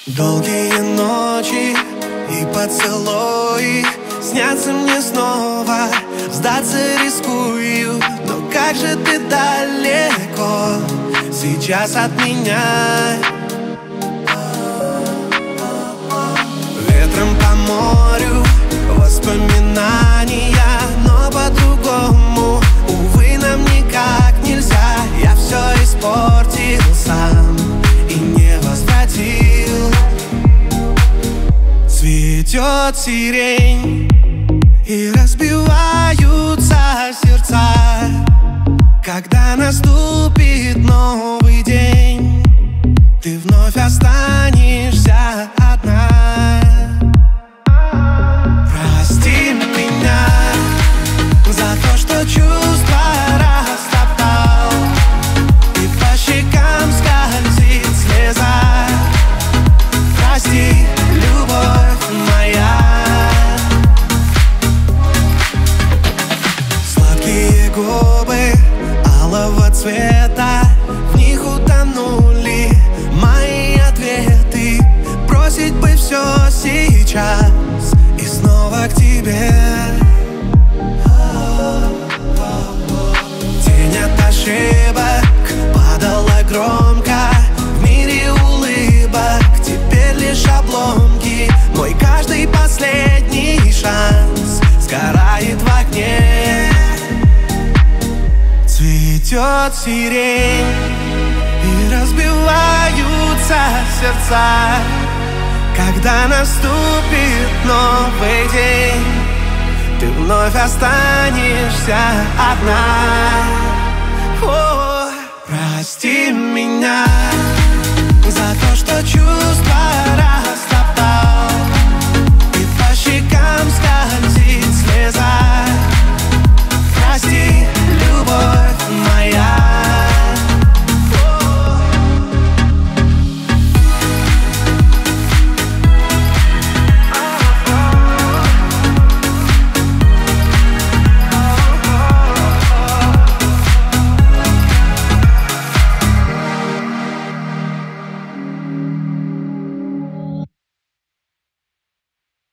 Долгие ночи и поцелуи снятся мне снова. Сдаться рискую, но как же ты далеко сейчас от меня. Ветром по морю воспоминания, но по-другому, увы, нам никак нельзя. Я все испортил сам и не возвратил. Цветет сирень и разбиваются сердца, когда наступит новый день. Ты вновь останешься одна. Прости меня за то, что чувства растоптал, и по щекам скользит слеза. Прости, любовь моя. Сладкие губы алого цвета, в них утонули мои ответы. Бросить бы все сейчас и снова к тебе. Тень от ошибок падала громко, в мире улыбок теперь лишь обломки. Мой каждый последний шанс сгорает в огне. Цветет сирень и разбиваются сердца, когда наступит новый день. Ты вновь останешься одна. О, прости меня